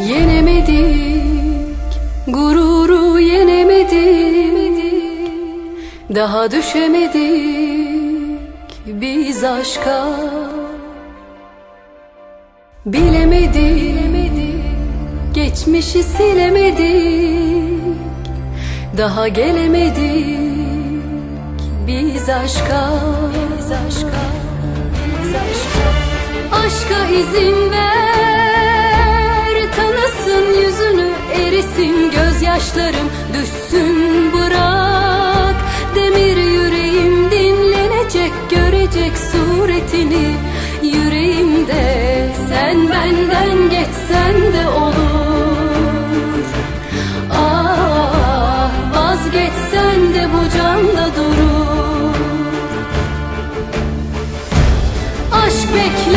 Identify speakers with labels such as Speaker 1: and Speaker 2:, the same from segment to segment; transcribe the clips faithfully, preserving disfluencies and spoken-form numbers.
Speaker 1: Yenemedik, gururu yenemedik, daha düşemedik biz aşka. Bilemedik, geçmişi silemedik, daha gelemedik biz aşka. Biz aşka, biz aşka. Aşka izin ver, tanısın yüzünü, erisin gözyaşlarım, düşsün bırak. Demir yüreğim dinlenecek, görecek suretini yüreğimde. Sen benden geçsen de olur, ah vazgeçsen de bu canda durur. Aşk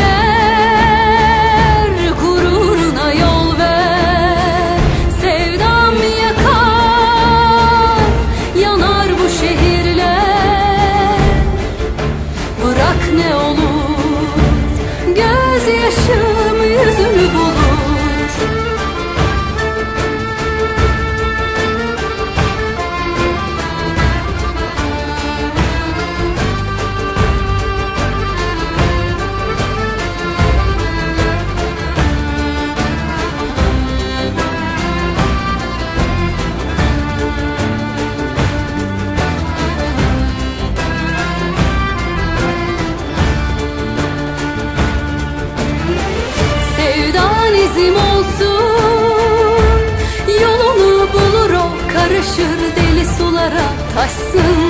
Speaker 1: bekler, gururuna yol ver. Sevdam yakar, yanar bu şehirler. Bırak ne olur, gözyaşım yüzünü bulur. İzim olsun, yolunu bulur o, karışır deli sulara, taşsın